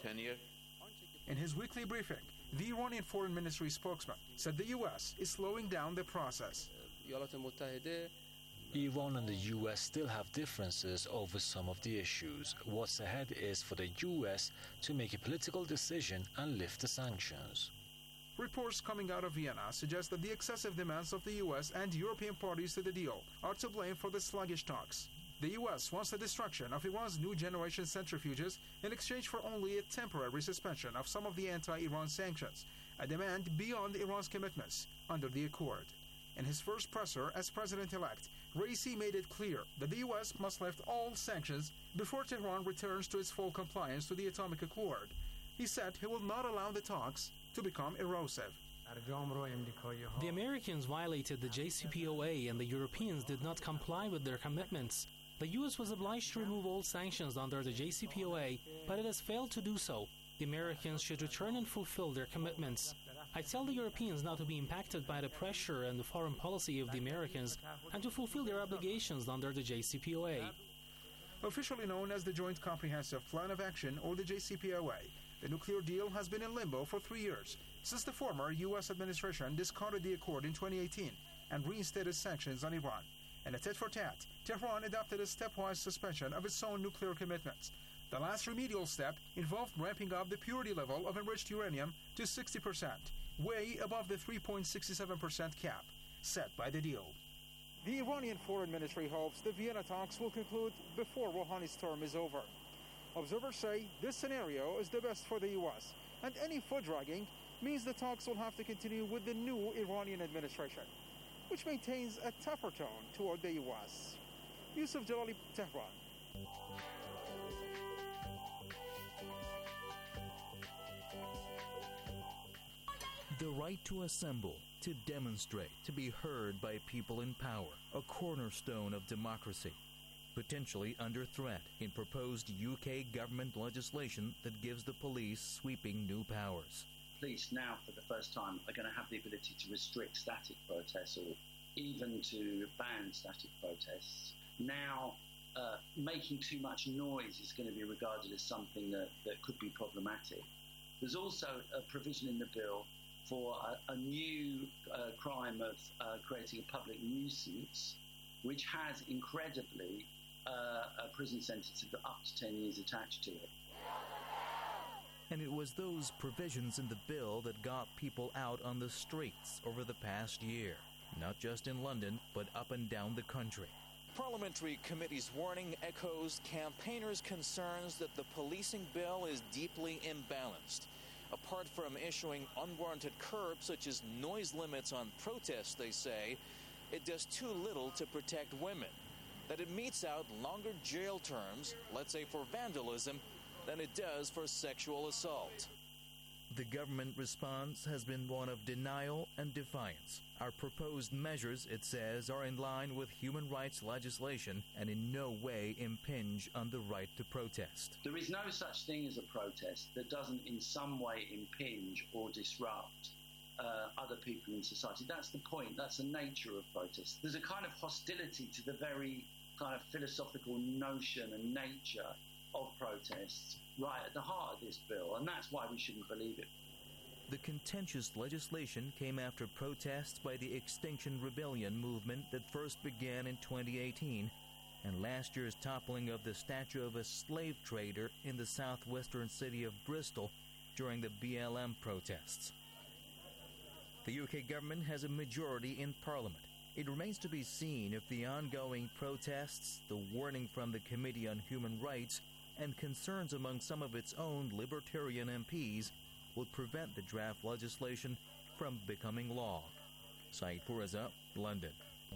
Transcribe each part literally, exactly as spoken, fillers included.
In his weekly briefing, the Iranian Foreign Ministry spokesman said the U S is slowing down the process. Iran and the U S still have differences over some of the issues. What's ahead is for the U S to make a political decision and lift the sanctions. Reports coming out of Vienna suggest that the excessive demands of the U S and European parties to the deal are to blame for the sluggish talks. The U S wants the destruction of Iran's new generation centrifuges in exchange for only a temporary suspension of some of the anti-Iran sanctions, a demand beyond Iran's commitments under the accord. In his first presser as president-elect, Raisi made it clear that the U S must lift all sanctions before Tehran returns to its full compliance to the atomic accord. He said he will not allow the talks to become erosive. The Americans violated the J C P O A and the Europeans did not comply with their commitments. The U S was obliged to remove all sanctions under the J C P O A, but it has failed to do so. The Americans should return and fulfill their commitments. I tell the Europeans not to be impacted by the pressure and the foreign policy of the Americans and to fulfill their obligations under the J C P O A. Officially known as the Joint Comprehensive Plan of Action, or the J C P O A, the nuclear deal has been in limbo for three years, since the former U S administration discarded the accord in twenty eighteen and reinstated sanctions on Iran. In a tit-for-tat, Tehran adopted a stepwise suspension of its own nuclear commitments. The last remedial step involved ramping up the purity level of enriched uranium to sixty percent, way above the three point six seven percent cap set by the deal. The Iranian Foreign Ministry hopes the Vienna talks will conclude before Rouhani's term is over. Observers say this scenario is the best for the U S, and any foot-dragging means the talks will have to continue with the new Iranian administration, which maintains a tougher tone toward the U S. Yusuf Jalali, Tehran. The right to assemble, to demonstrate, to be heard by people in power, a cornerstone of democracy, potentially under threat in proposed U K government legislation that gives the police sweeping new powers. Police now, for the first time, are going to have the ability to restrict static protests or even to ban static protests. Now, uh, making too much noise is going to be regarded as something that, that could be problematic. There's also a provision in the bill for a, a new uh, crime of uh, creating a public nuisance, which has incredibly uh, a prison sentence of up to ten years attached to it. And it was those provisions in the bill that got people out on the streets over the past year, not just in London, but up and down the country. Parliamentary committee's warning echoes campaigners' concerns that the policing bill is deeply imbalanced. Apart from issuing unwarranted curbs such as noise limits on protests, they say, it does too little to protect women. That it metes out longer jail terms, let's say for vandalism, than it does for sexual assault. The government response has been one of denial and defiance. Our proposed measures, it says, are in line with human rights legislation and in no way impinge on the right to protest. There is no such thing as a protest that doesn't in some way impinge or disrupt uh, other people in society. That's the point. That's the nature of protest. There's a kind of hostility to the very kind of philosophical notion and nature of protests right at the heart of this bill, and that's why we shouldn't believe it. The contentious legislation came after protests by the Extinction Rebellion movement that first began in twenty eighteen and last year's toppling of the statue of a slave trader in the southwestern city of Bristol during the B L M protests. The U K government has a majority in Parliament. It remains to be seen if the ongoing protests, the warning from the Committee on Human Rights, and concerns among some of its own libertarian M Ps will prevent the draft legislation from becoming law. Saeed Pourreza, London.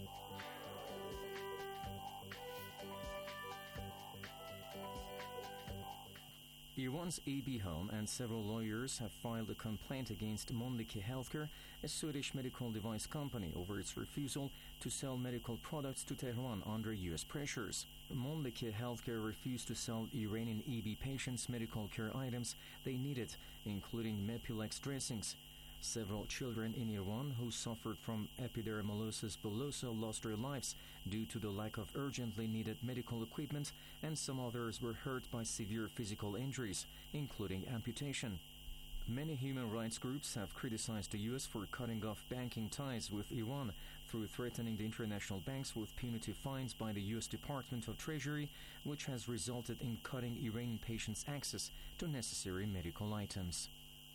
Iran's A B Home and several lawyers have filed a complaint against Mölnlycke Healthcare, a Swedish medical device company, over its refusal to sell medical products to Tehran under U S pressures. Mölnlycke Healthcare refused to sell Iranian E B patients medical care items they needed, including Mepilex dressings. Several children in Iran who suffered from epidermolysis bullosa lost their lives due to the lack of urgently needed medical equipment, and some others were hurt by severe physical injuries, including amputation. Many human rights groups have criticized the U S for cutting off banking ties with Iran through threatening the international banks with punitive fines by the U S Department of Treasury, which has resulted in cutting Iranian patients' access to necessary medical items.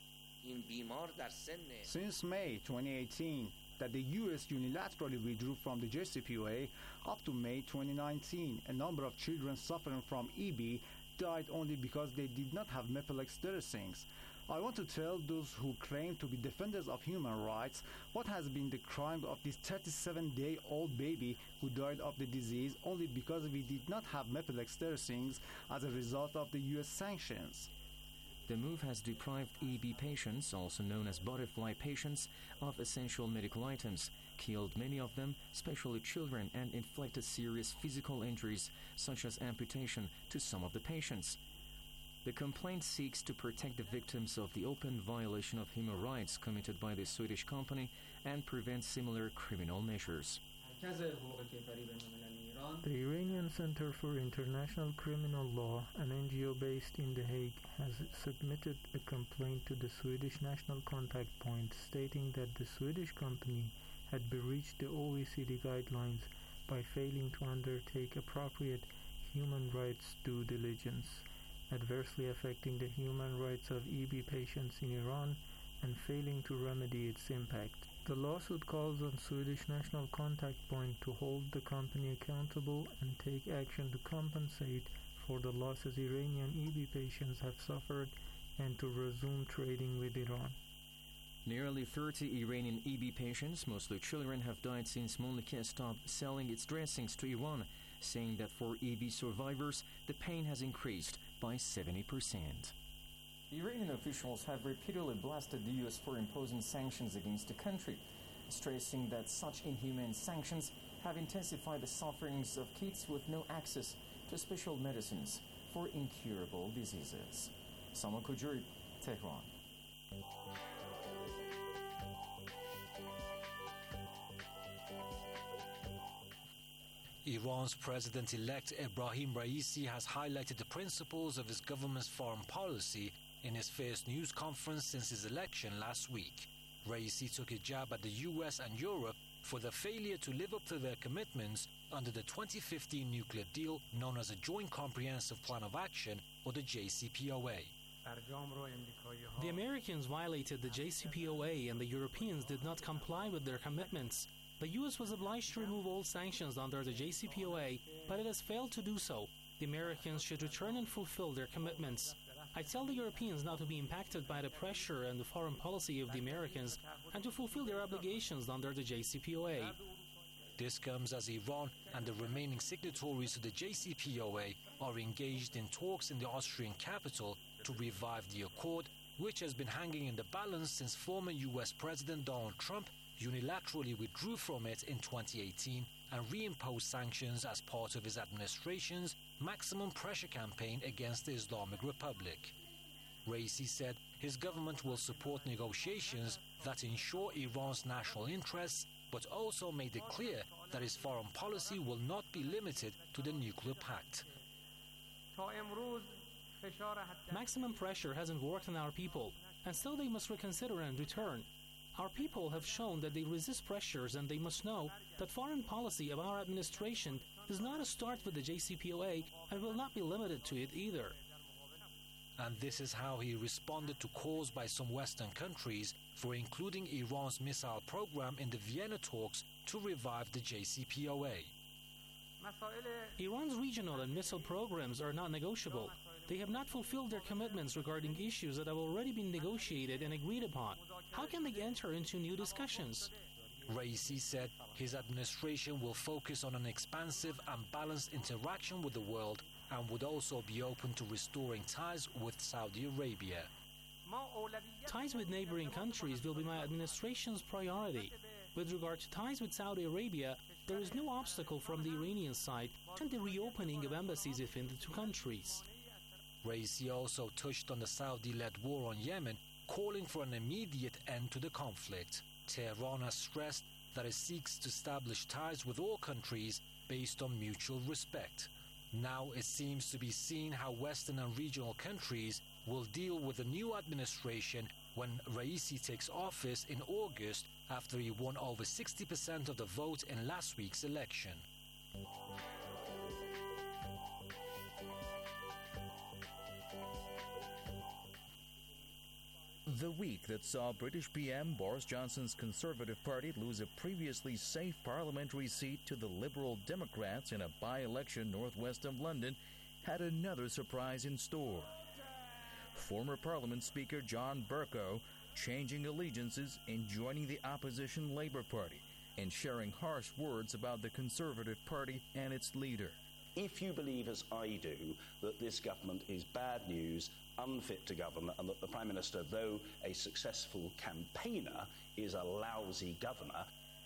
Since May twenty eighteen, that the U S unilaterally withdrew from the J C P O A, up to May twenty nineteen, a number of children suffering from E B died only because they did not have methylextericins. I want to tell those who claim to be defenders of human rights what has been the crime of this thirty-seven-day-old baby who died of the disease only because we did not have methylextericins as a result of the U S sanctions. The move has deprived E B patients, also known as butterfly patients, of essential medical items, killed many of them, especially children, and inflicted serious physical injuries, such as amputation, to some of the patients. The complaint seeks to protect the victims of the open violation of human rights committed by the Swedish company and prevent similar criminal measures. The Iranian Center for International Criminal Law, an N G O based in The Hague, has submitted a complaint to the Swedish National Contact Point stating that the Swedish company had breached the O E C D guidelines by failing to undertake appropriate human rights due diligence, adversely affecting the human rights of E B patients in Iran and failing to remedy its impact. The lawsuit calls on Swedish National Contact Point to hold the company accountable and take action to compensate for the losses Iranian E B patients have suffered and to resume trading with Iran. Nearly thirty Iranian E B patients, mostly children, have died since Mölnlycke stopped selling its dressings to Iran, saying that for E B survivors, the pain has increased by seventy percent. Iranian officials have repeatedly blasted the U S for imposing sanctions against the country, stressing that such inhumane sanctions have intensified the sufferings of kids with no access to special medicines for incurable diseases. Salman Khoujouri, Tehran. Iran's President-elect Ebrahim Raisi has highlighted the principles of his government's foreign policy in his first news conference since his election last week. Raisi took a jab at the U S and Europe for the failure to live up to their commitments under the twenty fifteen nuclear deal known as a Joint Comprehensive Plan of Action, or the J C P O A. The Americans violated the J C P O A and the Europeans did not comply with their commitments. The U S was obliged to remove all sanctions under the J C P O A, but it has failed to do so. The Americans should return and fulfill their commitments. I tell the Europeans not to be impacted by the pressure and the foreign policy of the Americans and to fulfill their obligations under the J C P O A. This comes as Iran and the remaining signatories to the J C P O A are engaged in talks in the Austrian capital to revive the accord, which has been hanging in the balance since former U S President Donald Trump unilaterally withdrew from it in twenty eighteen and reimposed sanctions as part of his administration's maximum pressure campaign against the Islamic Republic. Raisi said his government will support negotiations that ensure Iran's national interests, but also made it clear that his foreign policy will not be limited to the nuclear pact. Maximum pressure hasn't worked on our people, and so they must reconsider and return. Our people have shown that they resist pressures, and they must know that foreign policy of our administration does not start with the J C P O A and will not be limited to it either. And this is how he responded to calls by some Western countries for including Iran's missile program in the Vienna talks to revive the J C P O A. Iran's regional and missile programs are not negotiable. They have not fulfilled their commitments regarding issues that have already been negotiated and agreed upon. How can they enter into new discussions? Raisi said his administration will focus on an expansive and balanced interaction with the world and would also be open to restoring ties with Saudi Arabia. Ties with neighboring countries will be my administration's priority. With regard to ties with Saudi Arabia, there is no obstacle from the Iranian side and the reopening of embassies within the two countries. Raisi also touched on the Saudi-led war on Yemen, calling for an immediate end to the conflict. Tehran has stressed that it seeks to establish ties with all countries based on mutual respect. Now it seems to be seen how Western and regional countries will deal with the new administration when Raisi takes office in August after he won over sixty percent of the vote in last week's election. The week that saw British P M Boris Johnson's Conservative Party lose a previously safe parliamentary seat to the Liberal Democrats in a by-election northwest of London had another surprise in store. Former Parliament Speaker John Bercow changing allegiances and joining the opposition Labour Party and sharing harsh words about the Conservative Party and its leader. If you believe, as I do, that this government is bad news, unfit to govern, and that the Prime Minister, though a successful campaigner, is a lousy governor.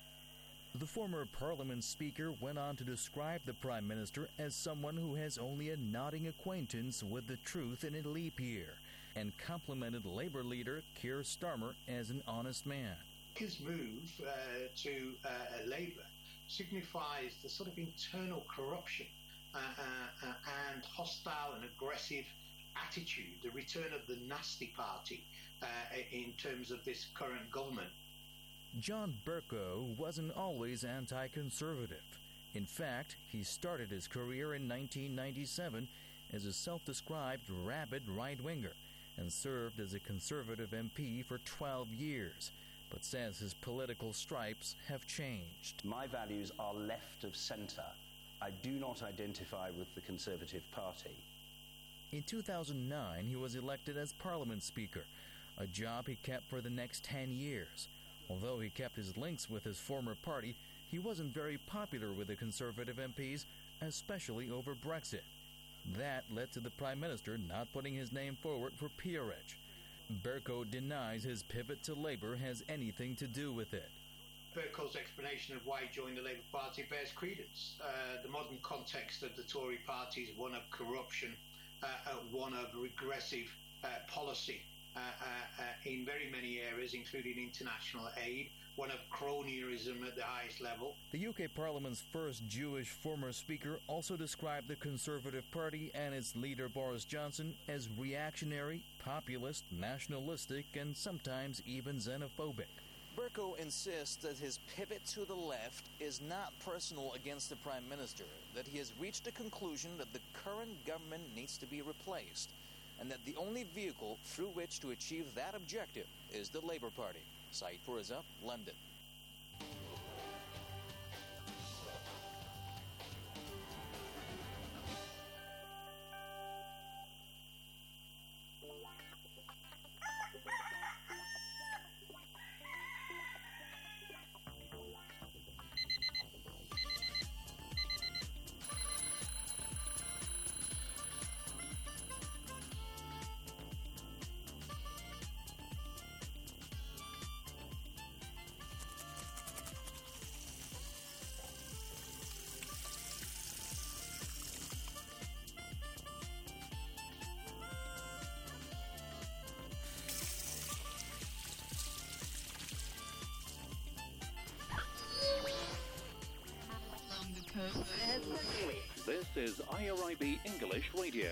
The former Parliament Speaker went on to describe the Prime Minister as someone who has only a nodding acquaintance with the truth in a leap year, and complimented Labour leader Keir Starmer as an honest man. His move uh, to uh, Labour signifies the sort of internal corruption uh, uh, and hostile and aggressive attitude, the return of the nasty party uh, in terms of this current government. John Bercow wasn't always anti-conservative. In fact, he started his career in nineteen ninety-seven as a self-described rabid right-winger and served as a Conservative M P for twelve years, but says his political stripes have changed. My values are left of centre. I do not identify with the Conservative Party. In two thousand nine, he was elected as Parliament Speaker, a job he kept for the next ten years. Although he kept his links with his former party, he wasn't very popular with the Conservative M Ps, especially over Brexit. That led to the Prime Minister not putting his name forward for peerage. Bercow denies his pivot to Labour has anything to do with it. Bercow's explanation of why he joined the Labour Party bears credence. Uh, the modern context of the Tory party is one of corruption, uh, uh, one of regressive uh, policy uh, uh, uh, in very many areas, including international aid, one of cronyism at the highest level. The U K Parliament's first Jewish former Speaker also described the Conservative Party and its leader Boris Johnson as reactionary, populist, nationalistic, and sometimes even xenophobic. Bercow insists that his pivot to the left is not personal against the Prime Minister, that he has reached a conclusion that the current government needs to be replaced, and that the only vehicle through which to achieve that objective is the Labour Party. Saeed Fourizah, London. This is I R I B English Radio.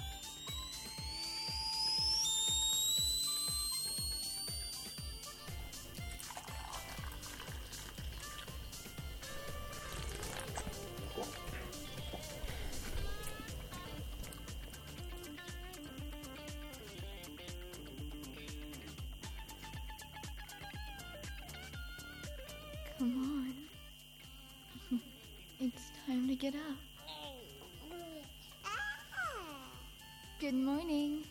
Come on. It's time to get up. Good morning.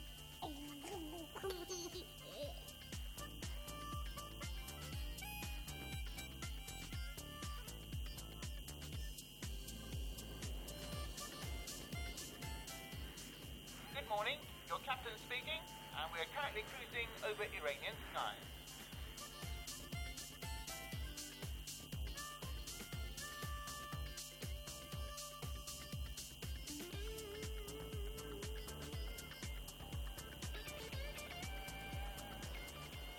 Good morning, your captain speaking, and we are currently cruising over Iranian skies.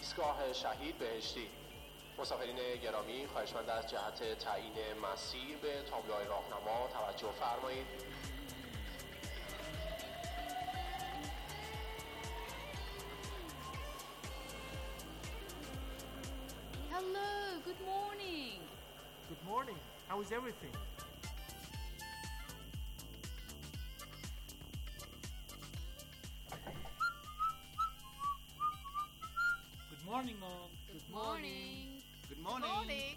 ایستگاه شهید بهشتی. مسافرین گرامی، خواهشمند از جهت تعیین مسیر به تابلوهای راهنما توجه فرمایید. Hello, good morning. Good morning. How is everything? Good morning, Mom. Good morning. Good morning. Morning.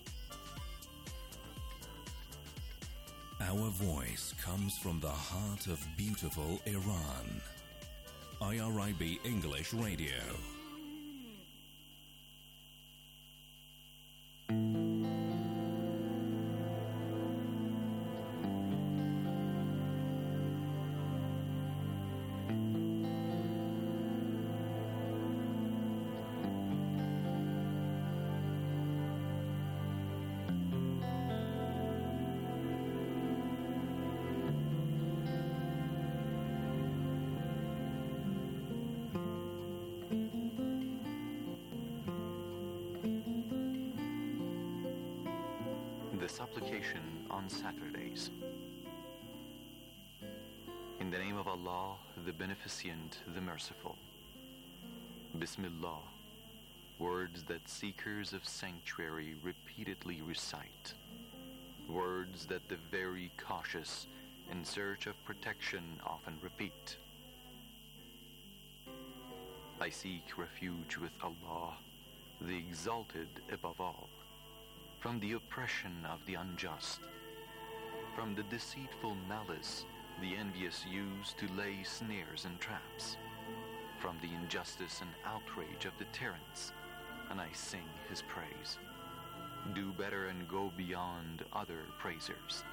Our voice comes from the heart of beautiful Iran. I R I B English Radio. The supplication on Saturdays. In the name of Allah, the Beneficent, the Merciful. Bismillah, words that seekers of sanctuary repeatedly recite. Words that the very cautious in search of protection often repeat. I seek refuge with Allah, the Exalted above all, from the oppression of the unjust, from the deceitful malice the envious use to lay snares and traps, from the injustice and outrage of the tyrants, and I sing his praise. Do better and go beyond other praisers.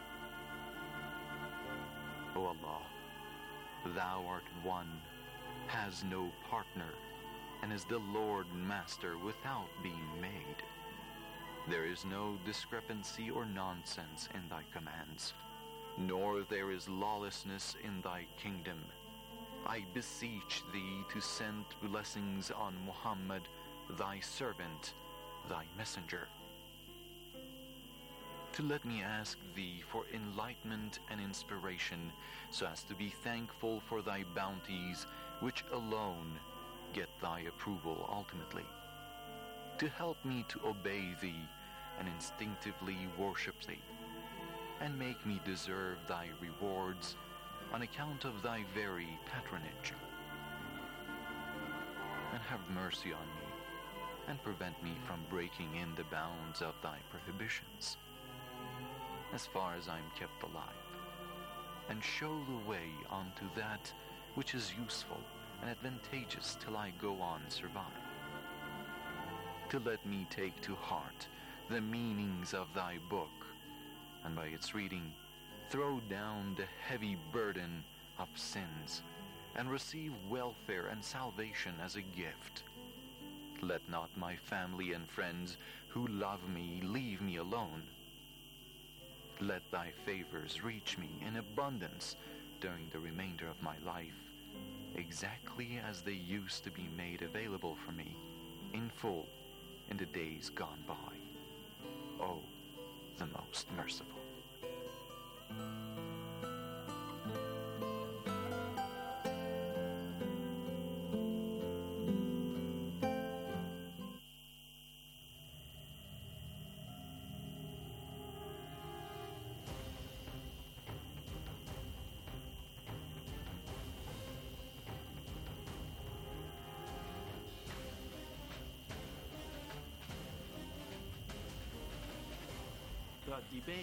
O Allah, thou art one, has no partner, and is the Lord and Master without being made. There is no discrepancy or nonsense in thy commands, nor there is lawlessness in thy kingdom. I beseech thee to send blessings on Muhammad, thy servant, thy messenger. To let me ask thee for enlightenment and inspiration, so as to be thankful for thy bounties, which alone get thy approval ultimately. To help me to obey thee and instinctively worship thee, and make me deserve thy rewards on account of thy very patronage. And have mercy on me, and prevent me from breaking in the bounds of thy prohibitions, as far as I am kept alive, and show the way unto that which is useful and advantageous till I go on survive. To let me take to heart the meanings of thy book, and by its reading throw down the heavy burden of sins, and receive welfare and salvation as a gift. Let not my family and friends who love me leave me alone. Let thy favors reach me in abundance during the remainder of my life, exactly as they used to be made available for me in full in the days gone by. O, the most merciful. The debate.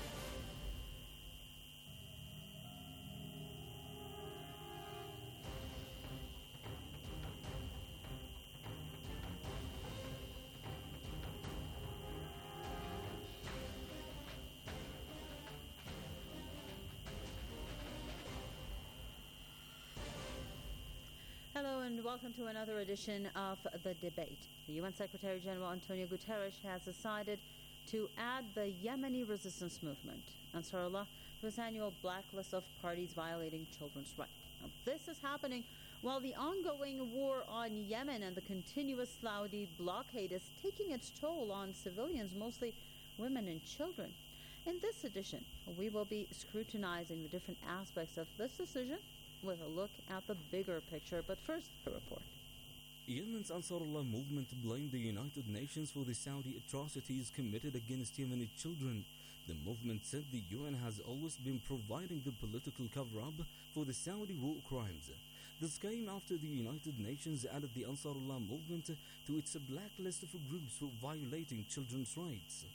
Hello and welcome to another edition of The Debate. The U N Secretary General Antonio Guterres has decided to add the Yemeni resistance movement, Ansarullah, to his annual blacklist of parties violating children's rights. Now, this is happening While the ongoing war on Yemen and the continuous Saudi blockade is taking its toll on civilians, mostly women and children. In this edition, we will be scrutinizing the different aspects of this decision with a look at the bigger picture. But first, the report. Yemen's Ansarullah movement blamed the United Nations for the Saudi atrocities committed against Yemeni children. The movement said the U N has always been providing the political cover-up for the Saudi war crimes. This came after the United Nations added the Ansarullah movement to its blacklist of groups for violating children's rights.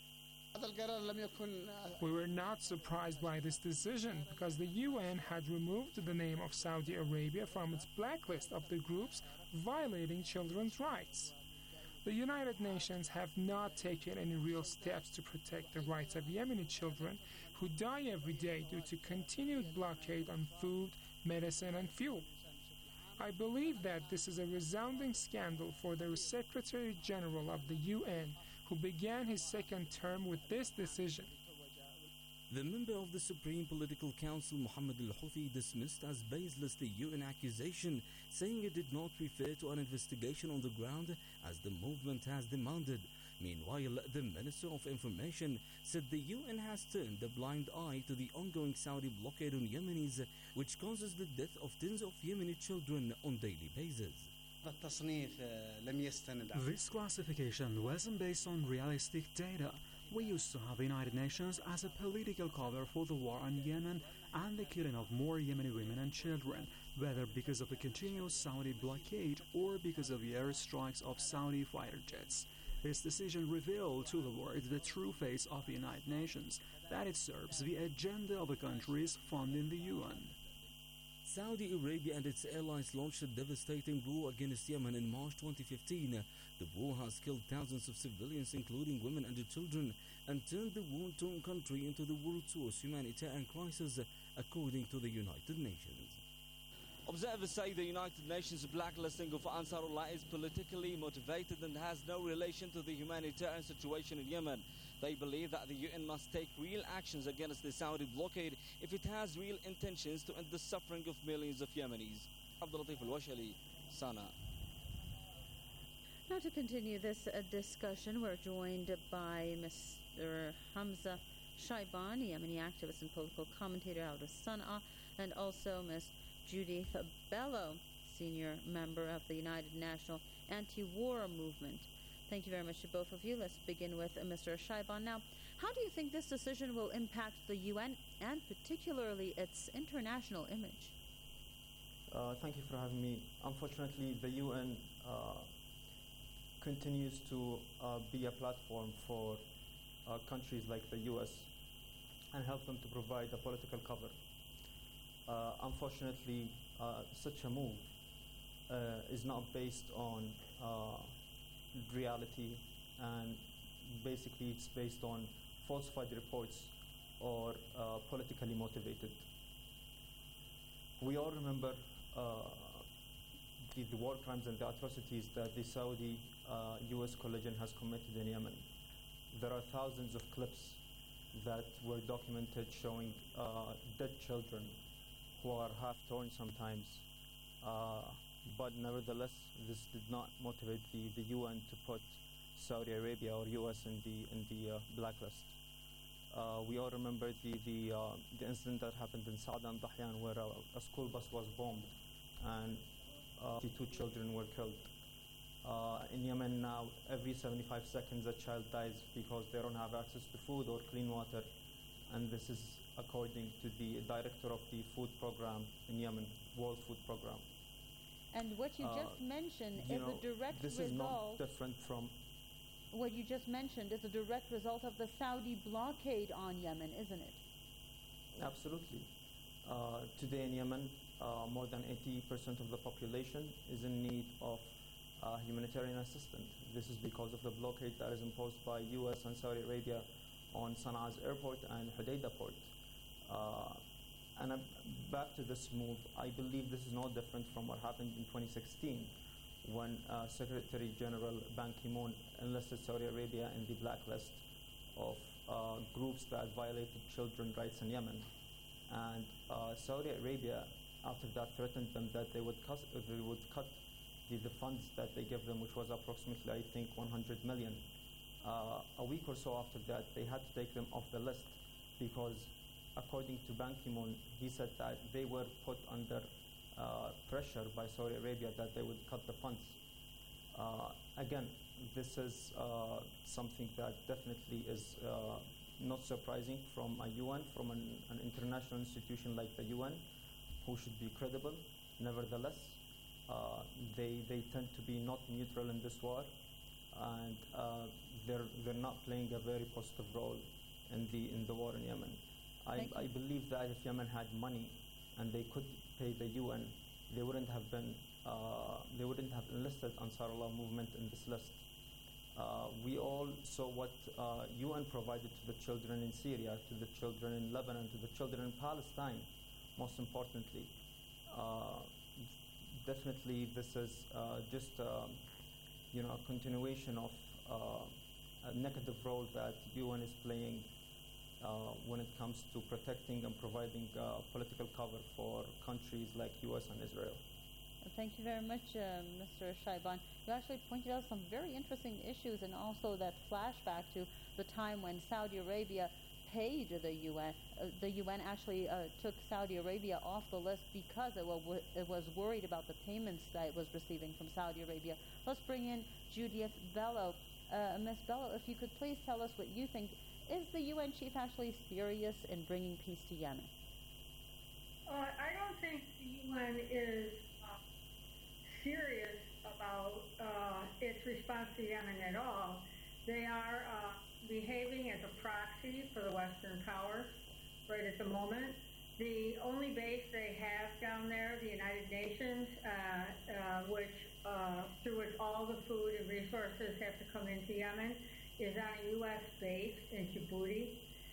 We were not surprised by this decision because the U N had removed the name of Saudi Arabia from its blacklist of the groups violating children's rights. The United Nations have not taken any real steps to protect the rights of Yemeni children who die every day due to continued blockade on food, medicine, and fuel. I believe that this is a resounding scandal for the Secretary General of the U N, who began his second term with this decision. The member of the Supreme Political Council, Mohammed al-Houthi, dismissed as baseless the U N accusation, saying it did not refer to an investigation on the ground as the movement has demanded. Meanwhile, the Minister of Information said the U N has turned a blind eye to the ongoing Saudi blockade on Yemenis, which causes the death of tens of Yemeni children on a daily basis. This classification wasn't based on realistic data. We used to have the United Nations as a political cover for the war on Yemen and the killing of more Yemeni women and children, whether because of the continuous Saudi blockade or because of the airstrikes of Saudi fighter jets. This decision revealed to the world the true face of the United Nations, that it serves the agenda of the countries funding the U N. Saudi Arabia and its allies launched a devastating war against Yemen in March twenty fifteen. The war has killed thousands of civilians, including women and children, and turned the war-torn country into the world's worst humanitarian crisis, according to the United Nations. Observers say the United Nations blacklisting of Ansarullah is politically motivated and has no relation to the humanitarian situation in Yemen. They believe that the U N must take real actions against the Saudi blockade if it has real intentions to end the suffering of millions of Yemenis. Abdul Latif Al-Washali, Sana. Now to continue this uh, discussion, we're joined by Mister Hamza Shaibani, Yemeni activist and political commentator out of Sana'a, and also Miz Judith Bello, senior member of the United National Anti-War Movement. Thank you very much to both of you. Let's begin with uh, Mister Shaiban. Now, how do you think this decision will impact the U N and particularly its international image? Uh, thank you for having me. Unfortunately, the U N uh, continues to uh, be a platform for uh, countries like the U S and help them to provide a political cover. Uh, unfortunately, uh, such a move uh, is not based on uh, reality, and basically it's based on falsified reports or uh, politically motivated. We all remember uh, the, the war crimes and the atrocities that the Saudi uh, U S coalition has committed in Yemen. There are thousands of clips that were documented showing uh, dead children who are half torn sometimes. Uh, but nevertheless, this did not motivate the, the U N to put Saudi Arabia or U S in the in the uh, blacklist. Uh, we all remember the the, uh, the incident that happened in Saada and Dahyan, where a, a school bus was bombed and uh, two children were killed. Uh, in Yemen now, every seventy-five seconds a child dies because they don't have access to food or clean water, and this is according to the director of the food program in Yemen, World Food Program. And what you Uh, just mentioned you is know, a direct this result. is not different from. What you just mentioned is a direct result of the Saudi blockade on Yemen, isn't it? Absolutely. Uh, today in Yemen, uh, more than eighty percent of the population is in need of uh, humanitarian assistance. This is because of the blockade that is imposed by U S and Saudi Arabia on Sanaa's airport and Hodeidah port. Uh, and uh, back to this move, I believe this is no different from what happened in twenty sixteen when uh, Secretary General Ban Ki-moon enlisted Saudi Arabia in the blacklist of uh, groups that violated children's rights in Yemen. And uh, Saudi Arabia after that threatened them that they would cut, uh, they would cut the, the funds that they give them, which was approximately, I think, one hundred million. Uh, a week or so after that, they had to take them off the list because, according to Ban Ki-moon, he said that they were put under uh, pressure by Saudi Arabia that they would cut the funds. Uh, again, this is uh, something that definitely is uh, not surprising from a U N, from an, an international institution like the U N, who should be credible. Nevertheless, uh, they they tend to be not neutral in this war, and uh, they're they're not playing a very positive role in the in the war in Yemen. I, I believe that if Yemen had money and they could pay the U N, they wouldn't have been uh, they wouldn't have enlisted Ansar Allah movement in this list. Uh, we all saw what uh, U N provided to the children in Syria, to the children in Lebanon, to the children in Palestine, most importantly. Uh, definitely this is uh, just uh, you know, a continuation of uh, a negative role that U N is playing uh, when it comes to protecting and providing uh, political cover for countries like U S and Israel. Thank you very much, uh, Mister Shaiban. You actually pointed out some very interesting issues, and also that flashback to the time when Saudi Arabia paid the U N. Uh, the U N actually uh, took Saudi Arabia off the list because it, w- it was worried about the payments that it was receiving from Saudi Arabia. Let's bring in Judith Bello. Uh, Miz Bello, if you could please tell us what you think. Is the U N chief actually serious in bringing peace to Yemen? Uh, I don't think the U N is serious about uh, its response to Yemen at all. They are uh, behaving as a proxy for the Western powers right at the moment. The only base they have down there, the United Nations, uh, uh, which uh, through which all the food and resources have to come into Yemen, is on a U S base in Djibouti.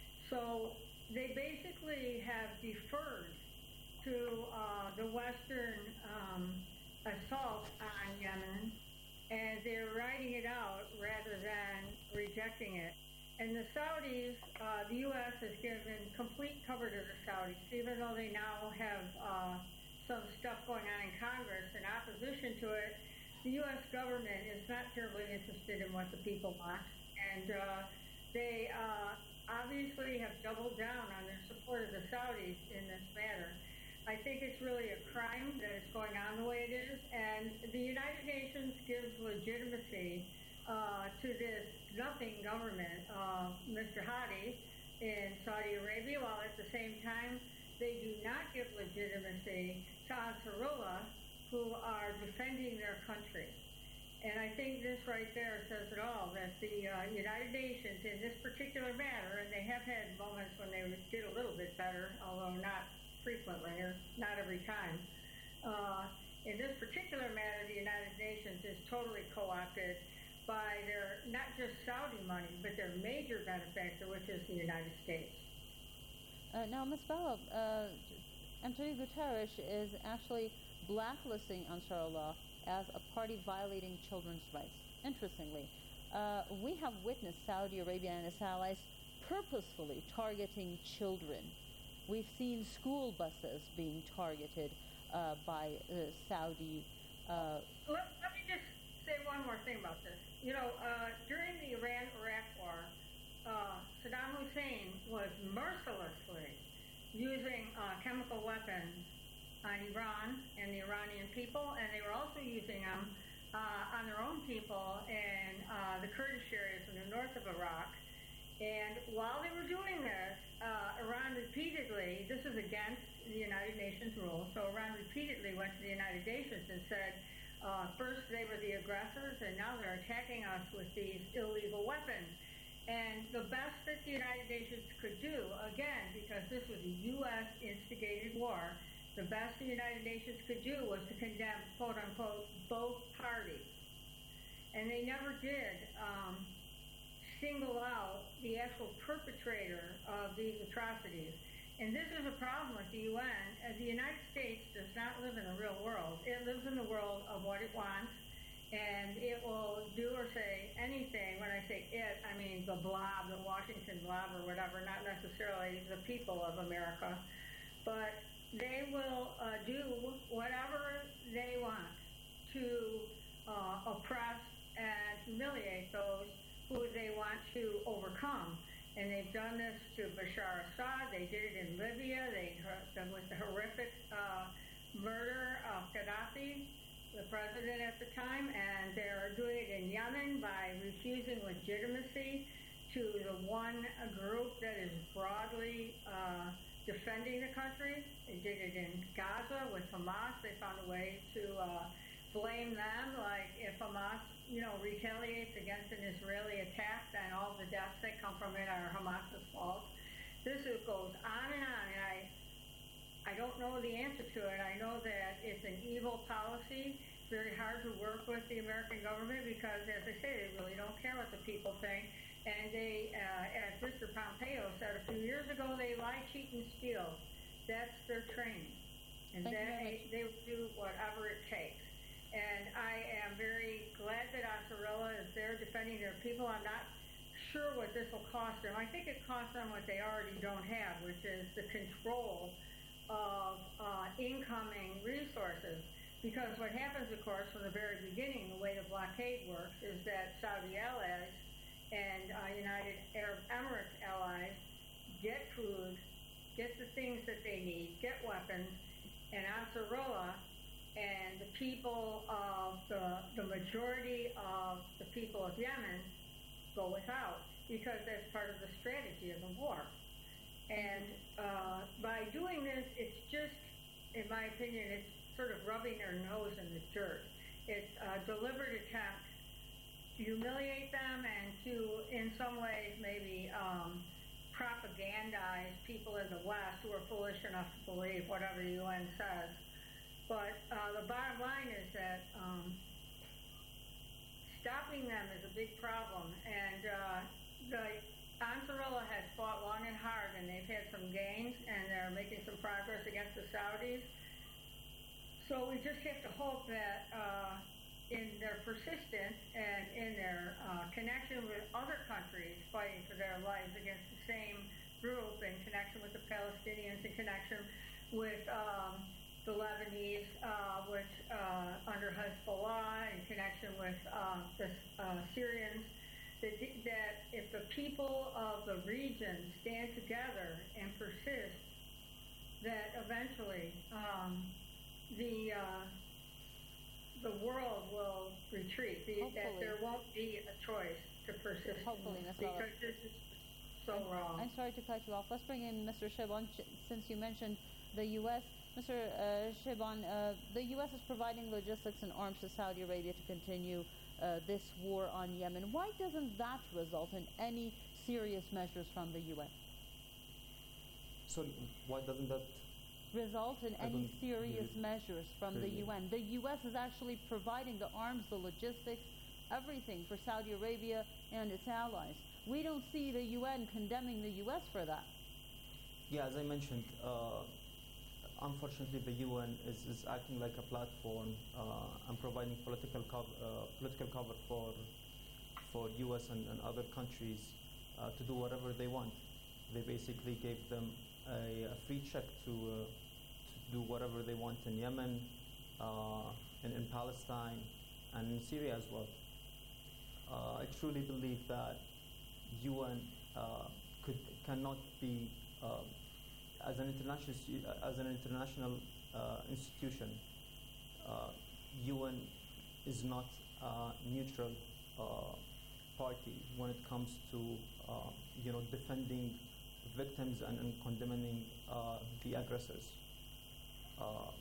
So they basically have deferred to uh, the Western um, assault on Yemen, and they're riding it out rather than rejecting it. And the Saudis, uh, the U S has given complete cover to the Saudis, even though they now have uh, some stuff going on in Congress in opposition to it. The U S government is not terribly interested in what the people want, and uh, they uh, obviously have doubled down on their support of the Saudis in this matter. I think it's really a crime that it's going on the way it is, and the United Nations gives legitimacy uh, to this nothing government, uh, Mister Hadi, in Saudi Arabia, while at the same time they do not give legitimacy to Ansarullah, who are defending their country. And I think this right there says it all, that the uh, United Nations in this particular matter, and they have had moments when they did a little bit better, although not frequently or not every time. Uh, in this particular matter, the United Nations is totally co-opted by their, not just Saudi money, but their major benefactor, which is the United States. Uh, now, Miz Bello, uh, Antonio Guterres is actually blacklisting Ansarullah as a party violating children's rights. Interestingly, uh, we have witnessed Saudi Arabia and its allies purposefully targeting children. We've seen school buses being targeted uh, by uh, Saudi. Uh, let, let me just say one more thing about this. You know, uh, during the Iran-Iraq war, uh, Saddam Hussein was mercilessly using uh, chemical weapons on Iran and the Iranian people, and they were also using them uh, on their own people in uh, the Kurdish areas in the north of Iraq. And while they were doing this, uh, Iran repeatedly, this is against the United Nations rules, so Iran repeatedly went to the United Nations and said, uh, first they were the aggressors, and now they're attacking us with these illegal weapons. And the best that the United Nations could do, again, because this was a U S instigated war, the best the United Nations could do was to condemn, quote unquote, both parties. And they never did um, single out the actual perpetrator of these atrocities. And this is a problem with the U N, as the United States does not live in the real world. It lives in the world of what it wants, and it will do or say anything. When I say it, I mean the blob, the Washington blob or whatever, not necessarily the people of America. But they will uh, do whatever they want to uh, oppress and humiliate those who they want to overcome. And they've done this to Bashar Assad. They did it in Libya. They done with the horrific uh, murder of Gaddafi, the president at the time, and they're doing it in Yemen by refusing legitimacy to the one group that is broadly uh, defending the country. They did it in Gaza with Hamas. They found a way to uh, blame them, like if Hamas, you know, retaliates against an Israeli attack, then all the deaths that come from it are Hamas's fault. This is, goes on and on, and I, I don't know the answer to it. I know that it's an evil policy. It's very hard to work with the American government because, as I say, they really don't care what the people think. And they, uh, as Mister Pompeo said a few years ago, they lie, cheat, and steal. That's their training. And Thank that they, they will do whatever it takes. And I am very glad that Ansarullah is there defending their people. I'm not sure what this will cost them. I think it costs them what they already don't have, which is the control of uh, incoming resources. Because what happens, of course, from the very beginning, the way the blockade works, is that Saudi allies and uh, United Arab Emirates allies get food, get the things that they need, get weapons, and Ansarullah and the people of the, the majority of the people of Yemen go without, because that's part of the strategy of the war. And uh, by doing this, it's just, in my opinion, it's sort of rubbing their nose in the dirt. It's a deliberate attempt to humiliate them and to, in some ways, maybe um, propagandize people in the West who are foolish enough to believe whatever the U N says. But uh, the bottom line is that um, stopping them is a big problem. And uh, the Ansarullah has fought long and hard, and they've had some gains, and they're making some progress against the Saudis. So we just have to hope that uh, in their persistence and in their uh, connection with other countries fighting for their lives against the same group, in connection with the Palestinians, in connection with um, the Lebanese, uh, which uh, under Hezbollah, in connection with um, the uh, Syrians, that, that if the people of the region stand together and persist, that eventually um, the uh, the world will retreat. The, that there won't be a choice to persist. Hopefully, Miz because this is so I'm, wrong. I'm sorry to cut you off. Let's bring in Mister Shaban, since you mentioned the U S Mister Uh, Shaban, uh, the U S is providing logistics and arms to Saudi Arabia to continue uh, this war on Yemen. Why doesn't that result in any serious measures from the U S? Sorry, why doesn't that result in I any serious really measures from the really. U N? The U S is actually providing the arms, the logistics, everything for Saudi Arabia and its allies. We don't see the U N condemning the U S for that. Yeah, as I mentioned, uh, unfortunately, the U N is, is acting like a platform uh, and providing political cover, uh, political cover for for U S and, and other countries uh, to do whatever they want. They basically gave them a, a free check to, uh, to do whatever they want in Yemen, uh, and in Palestine, and in Syria as well. Uh, I truly believe that U N uh, could cannot be uh, as an international as an international uh, institution. Uh, U N is not a neutral uh, party when it comes to uh, you know defending victims and, and condemning uh, the aggressors. Uh,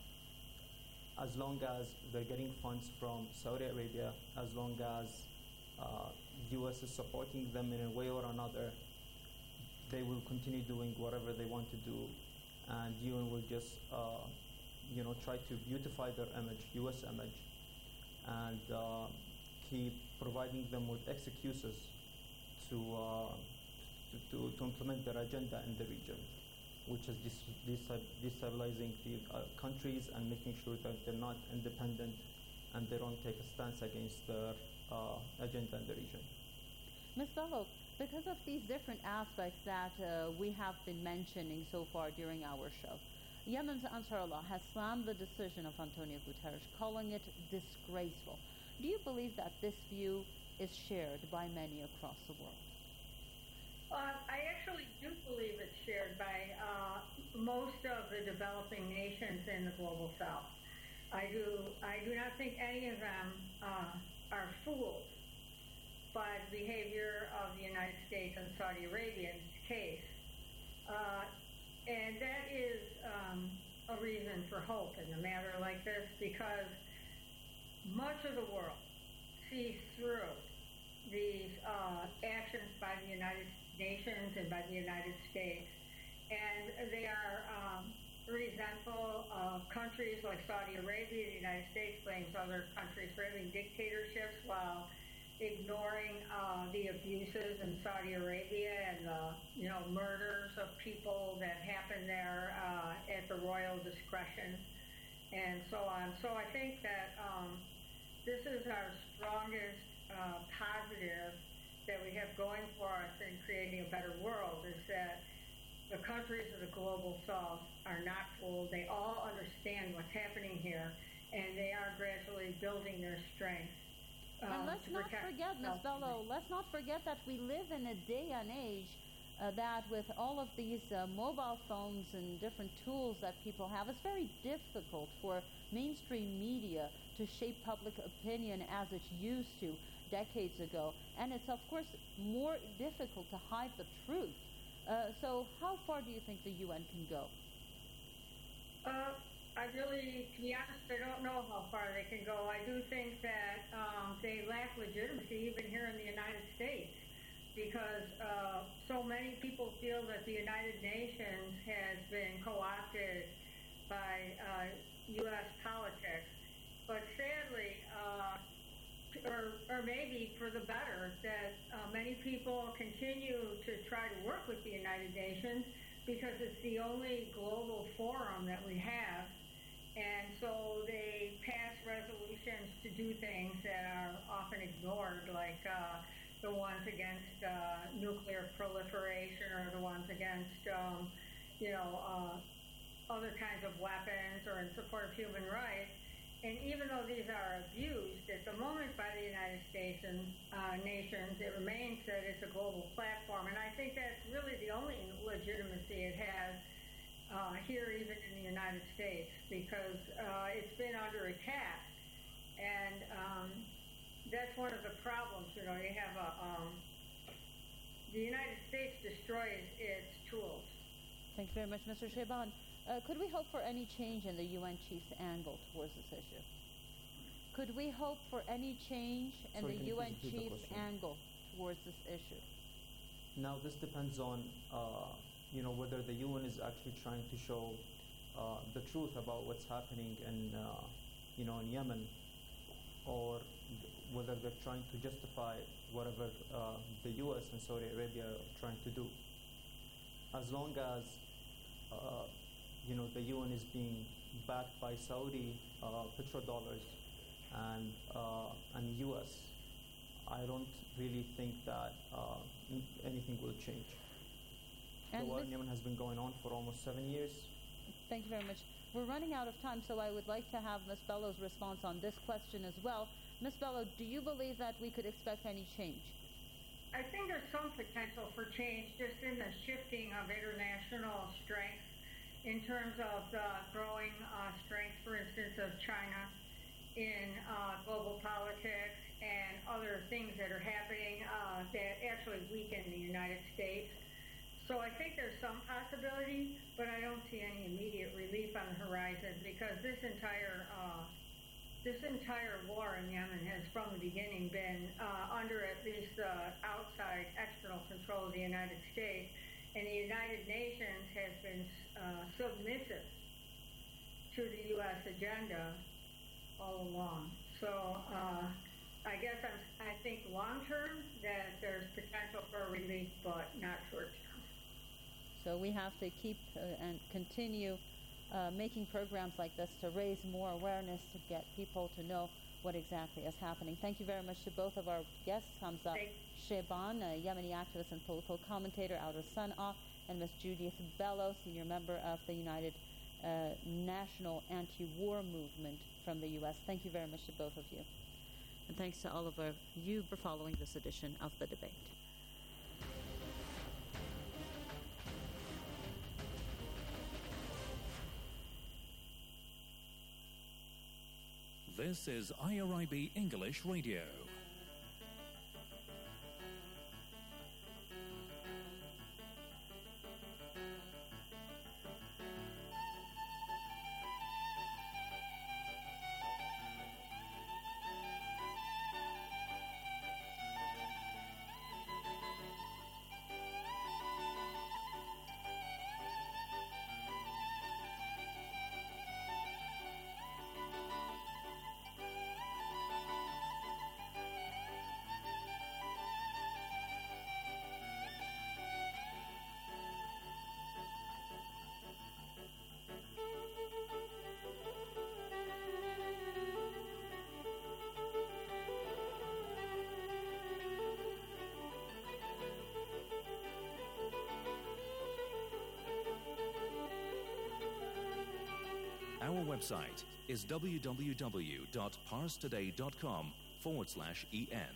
as long as they're getting funds from Saudi Arabia, as long as uh, U S is supporting them in a way or another, they will continue doing whatever they want to do, and U N will just uh, you know try to beautify their image, U S image, and uh, keep providing them with excuses to, uh, to, to to implement their agenda in the region, which is dis- destabilizing the uh, countries and making sure that they're not independent and they don't take a stance against their uh, agenda in the region. Miz Bello, because of these different aspects that uh, we have been mentioning so far during our show, Yemen's Ansarullah has slammed the decision of Antonio Guterres, calling it disgraceful. Do you believe that this view is shared by many across the world? Uh, I actually do believe it's shared by uh, most of the developing nations in the global south. I do, I do not think any of them uh, are fooled by the behavior of the United States and Saudi Arabia in this case. Uh, and that is um, a reason for hope in a matter like this, because much of the world sees through these uh, actions by the United Nations and by the United States, and they are um, resentful of countries like Saudi Arabia. The United States blames other countries for having dictatorships while ignoring uh, the abuses in Saudi Arabia and the, you know, murders of people that happen there uh, at the royal discretion and so on. So I think that um, this is our strongest uh, positive that we have going for us in creating a better world, is that the countries of the global south are not fooled. They all understand what's happening here, and they are gradually building their strength. And um, let's not forget, Miz Bello, let's not forget that we live in a day and age uh, that with all of these uh, mobile phones and different tools that people have, it's very difficult for mainstream media to shape public opinion as it used to decades ago. And it's, of course, more difficult to hide the truth. Uh, so how far do you think the U N can go? Uh, I really, to be honest, I don't know how far they can go. I do think that um, they lack legitimacy even here in the United States, because uh, so many people feel that the United Nations has been co-opted by uh, U S politics. But sadly, uh, or, or maybe for the better, that uh, many people continue to try to work with the United Nations because it's the only global forum that we have. And so they pass resolutions to do things that are often ignored, like uh, the ones against uh, nuclear proliferation, or the ones against, um, you know, uh, other kinds of weapons, or in support of human rights. And even though these are abused at the moment by the United States and uh, nations, it remains that it's a global platform. And I think that's really the only legitimacy it has Uh, here, even in the United States, because uh, it's been under attack, and um, that's one of the problems. You know, you have a um, the United States destroys its tools. Thank you very much, Mister Shaban. Uh, could we hope for any change in the U N chief's angle towards this issue? Could we hope for any change in Sorry, the U N the chief's question? angle towards this issue? Now, this depends on uh, you know, whether the U N is actually trying to show uh, the truth about what's happening in, uh, you know, in Yemen, or th- whether they're trying to justify whatever uh, the U S and Saudi Arabia are trying to do. As long as, uh, you know, the U N is being backed by Saudi uh, petrodollars and uh, and U S, I don't really think that uh, n- anything will change. The And war Miz- in Yemen has been going on for almost seven years. Thank you very much. We're running out of time, so I would like to have Miz Bello's response on this question as well. Miz Bello, do you believe that we could expect any change? I think there's some potential for change just in the shifting of international strength in terms of the growing uh, strength, for instance, of China in uh, global politics and other things that are happening uh, that actually weaken the United States. So I think there's some possibility, but I don't see any immediate relief on the horizon, because this entire uh, this entire war in Yemen has from the beginning been uh, under at least the uh, outside external control of the United States, and the United Nations has been uh, submissive to the U S agenda all along. So uh, I guess I'm, I think long term that there's potential for relief, but not short term. So we have to keep uh, and continue uh, making programs like this to raise more awareness, to get people to know what exactly is happening. Thank you very much to both of our guests, Hamza Shaban, a Yemeni activist and political commentator out of Sana'a, and Miz Judith Bello, senior member of the United uh, national anti-war movement from the U S. Thank you very much to both of you. And thanks to all of our, you for following this edition of The Debate. This is I R I B English Radio. Our website is w w w dot pars today dot com forward slash E N.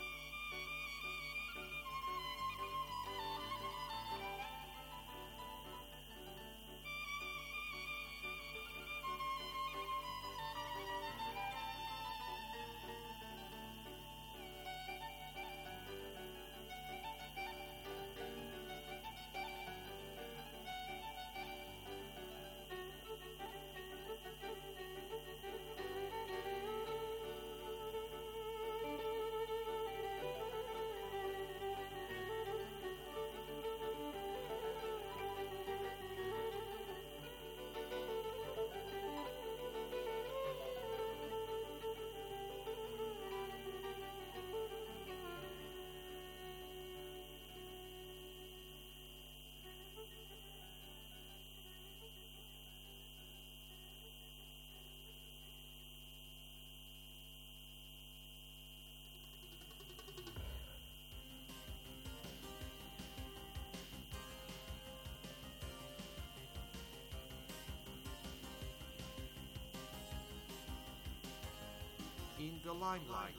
In the limelight.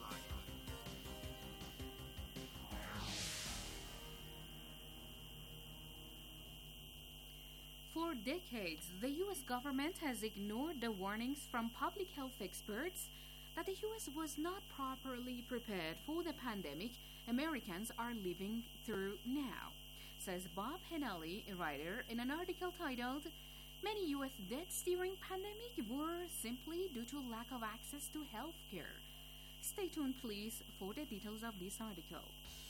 For decades, the U S government has ignored the warnings from public health experts that the U S was not properly prepared for the pandemic Americans are living through now, says Bob Hennelly, a writer, in an article titled, "Many U S deaths during pandemic were simply due to lack of access to health care." Stay tuned, please, for the details of this article.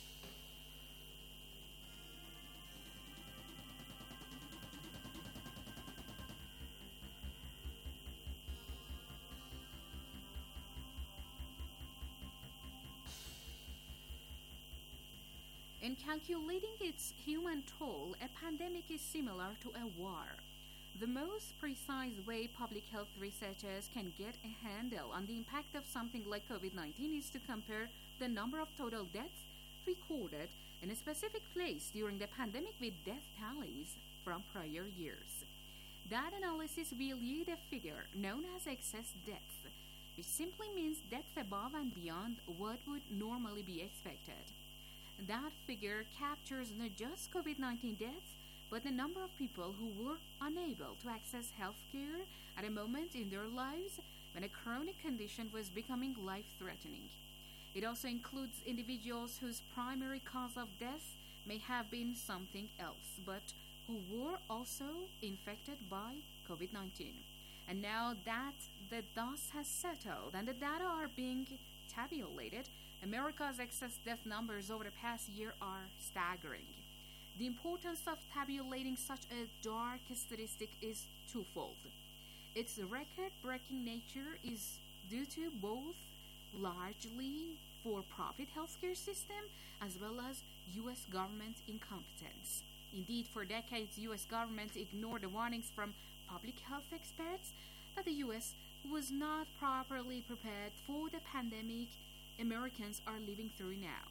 In calculating its human toll, a pandemic is similar to a war. The most precise way public health researchers can get a handle on the impact of something like COVID nineteen is to compare the number of total deaths recorded in a specific place during the pandemic with death tallies from prior years. That analysis will yield a figure known as excess deaths, which simply means deaths above and beyond what would normally be expected. That figure captures not just COVID nineteen deaths, but the number of people who were unable to access health care at a moment in their lives when a chronic condition was becoming life-threatening. It also includes individuals whose primary cause of death may have been something else, but who were also infected by COVID nineteen. And now that the dust has settled and the data are being tabulated, America's excess death numbers over the past year are staggering. The importance of tabulating such a dark statistic is twofold. Its record-breaking nature is due to both largely for-profit healthcare system as well as U S government incompetence. Indeed, for decades, U S government ignored the warnings from public health experts that the U S was not properly prepared for the pandemic Americans are living through now.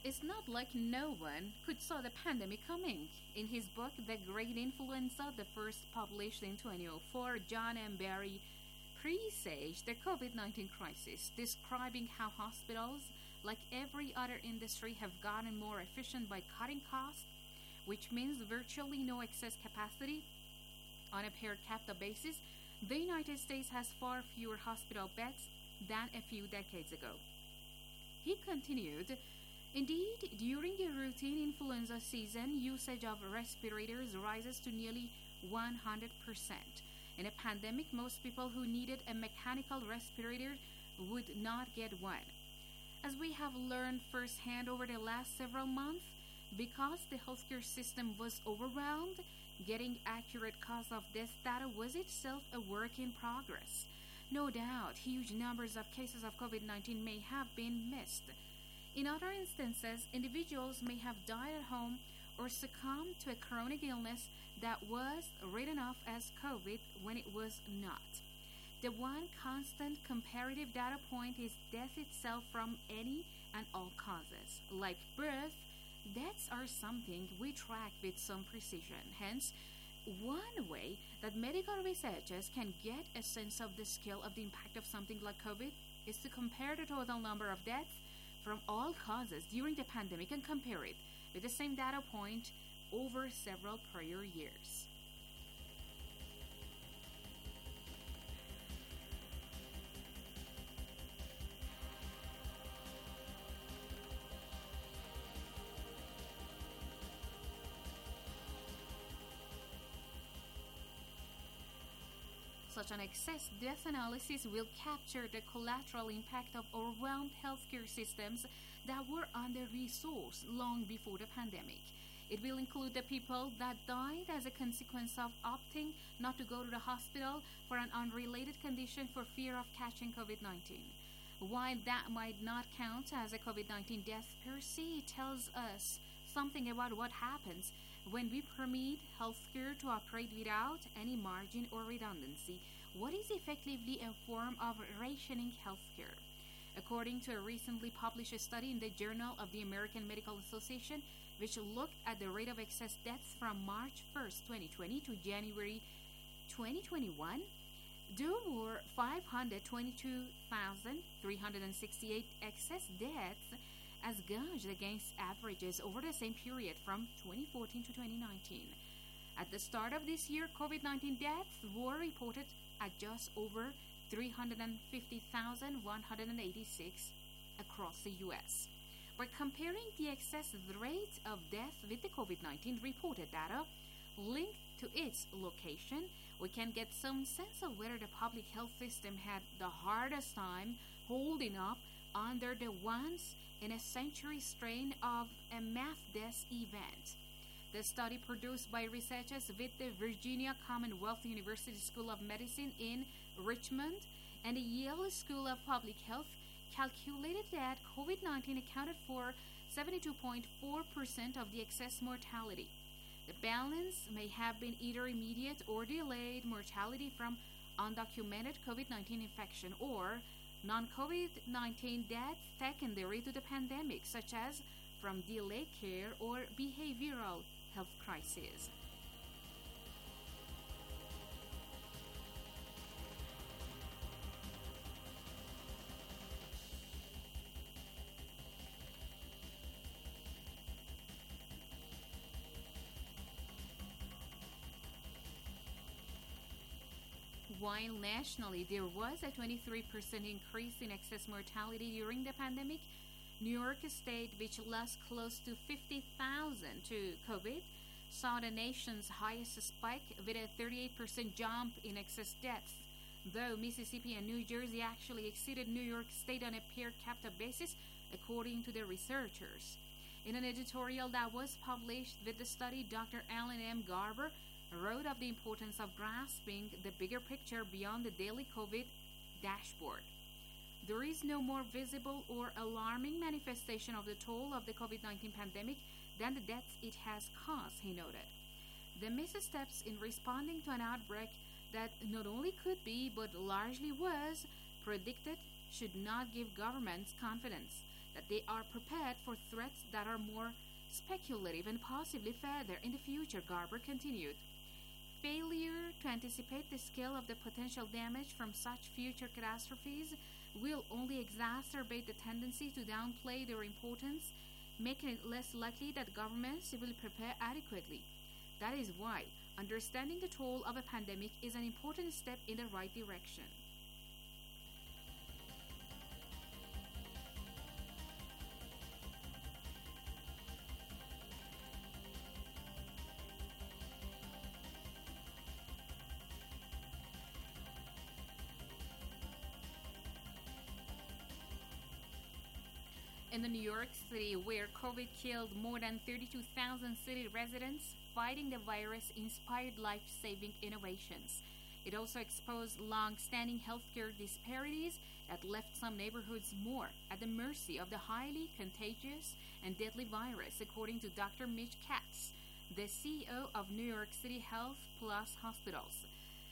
it's not like no one could saw the pandemic coming. In his book, The Great Influenza, the first published in twenty oh four, John M. Barry presaged the COVID nineteen crisis, describing how hospitals, like every other industry, have gotten more efficient by cutting costs, which means virtually no excess capacity. On a per capita basis, the United States has far fewer hospital beds than a few decades ago. He continued, indeed, during the routine influenza season, usage of respirators rises to nearly one hundred percent. In a pandemic, most people who needed a mechanical respirator would not get one. As we have learned firsthand over the last several months, because the healthcare system was overwhelmed, getting accurate cause of death data was itself a work in progress. No doubt, huge numbers of cases of COVID nineteen may have been missed. In other instances, individuals may have died at home or succumbed to a chronic illness that was written off as COVID when it was not. The one constant comparative data point is death itself from any and all causes. Like birth, deaths are something we track with some precision. Hence, one way that medical researchers can get a sense of the scale of the impact of something like COVID is to compare the total number of deaths from all causes during the pandemic and compare it with the same data point over several prior years. Such an excess death analysis will capture the collateral impact of overwhelmed healthcare systems that were under-resourced long before the pandemic. It will include the people that died as a consequence of opting not to go to the hospital for an unrelated condition for fear of catching COVID nineteen. While that might not count as a COVID nineteen death per se, it tells us something about what happens when we permit healthcare to operate without any margin or redundancy. What is effectively a form of rationing healthcare? According to a recently published study in the Journal of the American Medical Association, which looked at the rate of excess deaths from March first, twenty twenty to January twenty twenty-one, there were five hundred twenty-two thousand three hundred sixty-eight excess deaths as gauged against averages over the same period from twenty fourteen to twenty nineteen. At the start of this year, COVID nineteen deaths were reported at just over three hundred fifty thousand one hundred eighty-six across the U S. By comparing the excess rate of death with the COVID nineteen reported data linked to its location, we can get some sense of whether the public health system had the hardest time holding up under the once in a century strain of a mass death event. The study, produced by researchers with the Virginia Commonwealth University School of Medicine in Richmond and the Yale School of Public Health, calculated that COVID nineteen accounted for seventy-two point four percent of the excess mortality. The balance may have been either immediate or delayed mortality from undocumented COVID nineteen infection or non-COVID nineteen deaths secondary to the pandemic, such as from delayed care or behavioral health crises. While nationally there was a twenty-three percent increase in excess mortality during the pandemic, New York State, which lost close to fifty thousand to COVID, saw the nation's highest spike with a thirty-eight percent jump in excess deaths, though Mississippi and New Jersey actually exceeded New York State on a per capita basis, according to the researchers. In an editorial that was published with the study, Doctor Alan M. Garber wrote of the importance of grasping the bigger picture beyond the daily COVID dashboard. There is no more visible or alarming manifestation of the toll of the COVID nineteen pandemic than the deaths it has caused, he noted. The missteps in responding to an outbreak that not only could be, but largely was, predicted should not give governments confidence. that they are prepared for threats that are more speculative and possibly further in the future, Garber continued. Failure to anticipate the scale of the potential damage from such future catastrophes will only exacerbate the tendency to downplay their importance, making it less likely that governments will prepare adequately. That is why understanding the toll of a pandemic is an important step in the right direction. In the New York City, where COVID killed more than thirty-two thousand city residents, fighting the virus inspired life-saving innovations. It also exposed long-standing healthcare disparities that left some neighborhoods more at the mercy of the highly contagious and deadly virus, according to Doctor Mitch Katz, the C E O of New York City Health Plus Hospitals.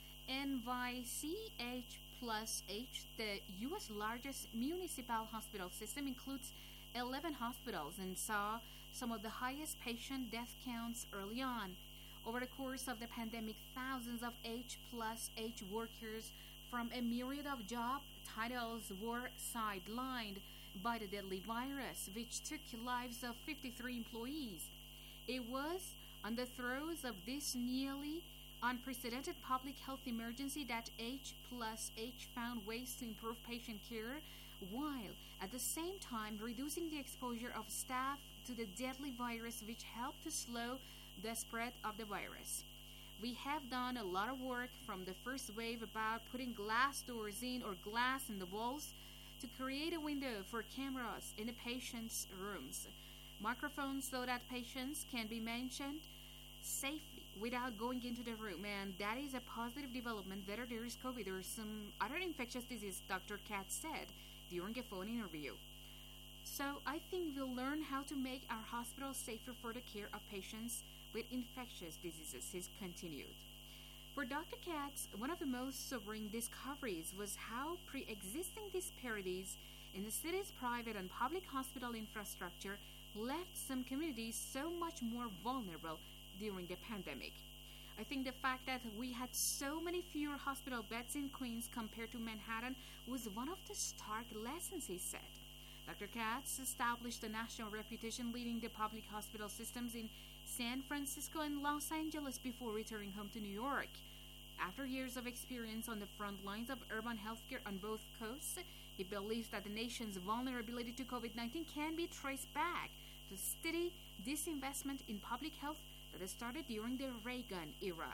N Y C H Plus H, the U S largest municipal hospital system, includes eleven hospitals and saw some of the highest patient death counts early on. Over the course of the pandemic, thousands of H plus H workers from a myriad of job titles were sidelined by the deadly virus, which took lives of fifty-three employees. It was on the throes of this nearly unprecedented public health emergency that H plus H found ways to improve patient care, while at the same time reducing the exposure of staff to the deadly virus, which helped to slow the spread of the virus. We have done a lot of work from the first wave about putting glass doors in or glass in the walls to create a window for cameras in the patients' rooms, microphones so that patients can be mentioned safely without going into the room, and that is a positive development, whether there is COVID or some other infectious disease, Doctor Katz said during a phone interview. So I think we'll learn how to make our hospitals safer for the care of patients with infectious diseases, he continued. For Doctor Katz, one of the most sobering discoveries was how pre-existing disparities in the city's private and public hospital infrastructure left some communities so much more vulnerable during the pandemic. I think the fact that we had so many fewer hospital beds in Queens compared to Manhattan was one of the stark lessons, he said. Doctor Katz established a national reputation leading the public hospital systems in San Francisco and Los Angeles before returning home to New York. After years of experience on the front lines of urban healthcare on both coasts, he believes that the nation's vulnerability to COVID nineteen can be traced back to steady disinvestment in public health that started during the Reagan era.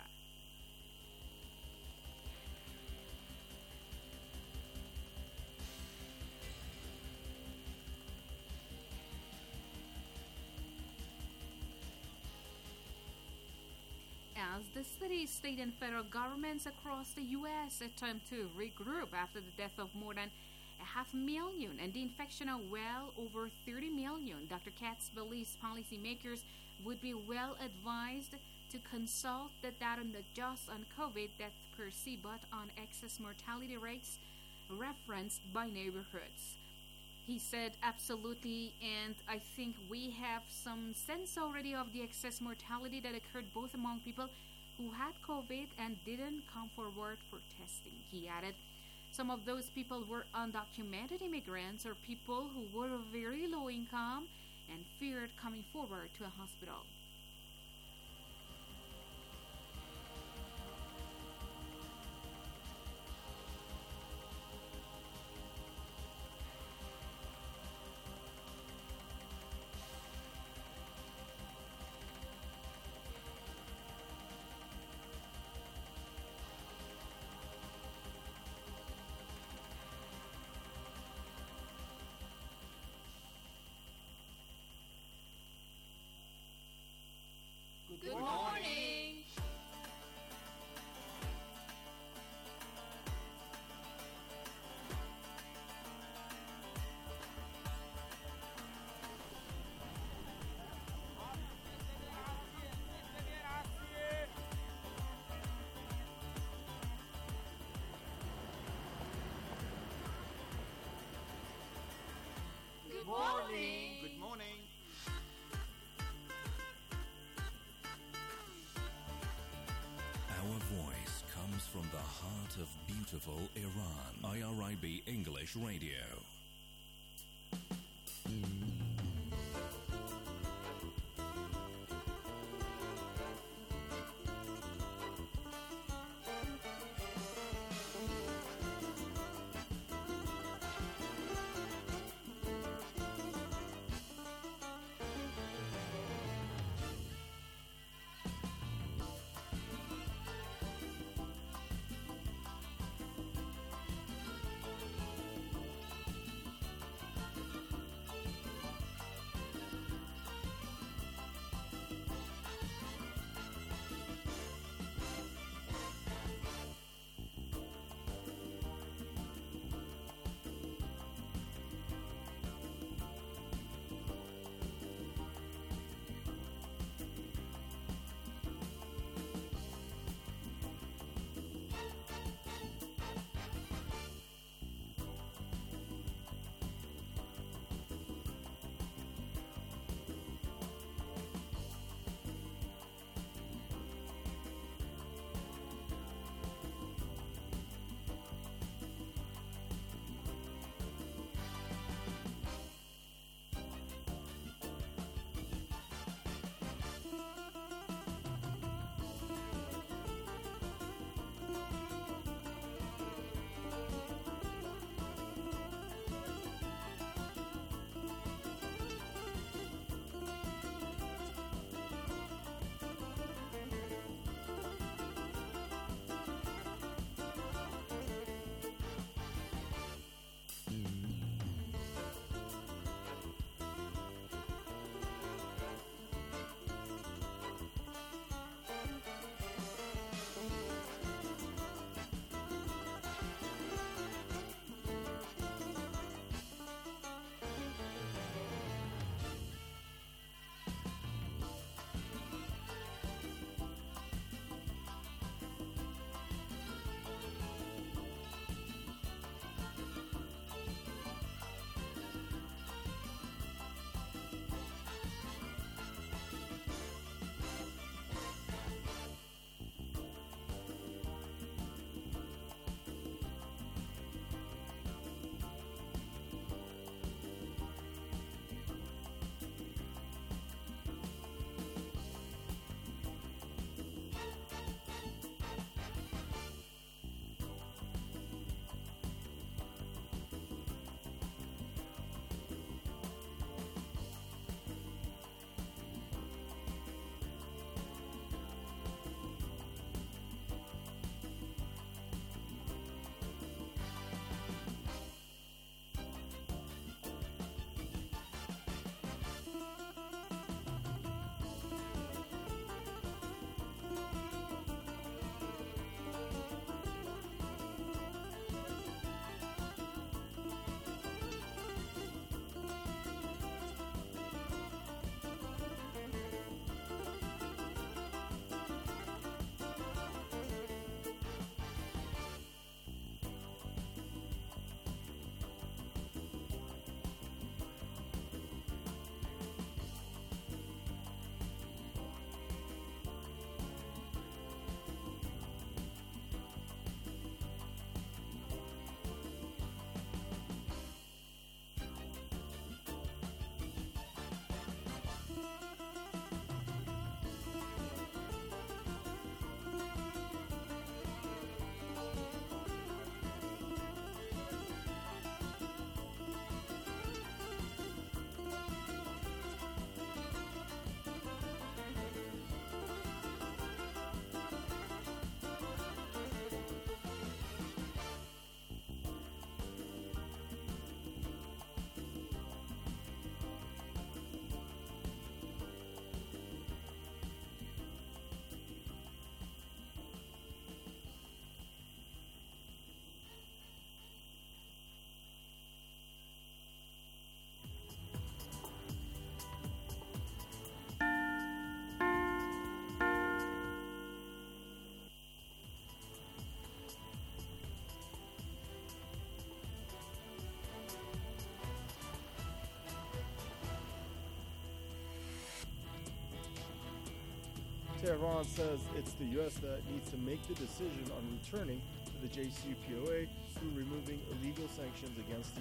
As the city, state, and federal governments across the U S attempt to regroup after the death of more than a half million and the infection of well over thirty million, Doctor Katz believes policymakers would be well advised to consult the data not just on COVID death per se, but on excess mortality rates referenced by neighborhoods. He said, absolutely, and I think we have some sense already of the excess mortality that occurred both among people who had COVID and didn't come forward for testing. He added, some of those people were undocumented immigrants or people who were very low income and feared coming forward to a hospital. heart of beautiful Iran. I R I B English Radio. Tehran says it's the U S that needs to make the decision on returning to the J C P O A through removing illegal sanctions against the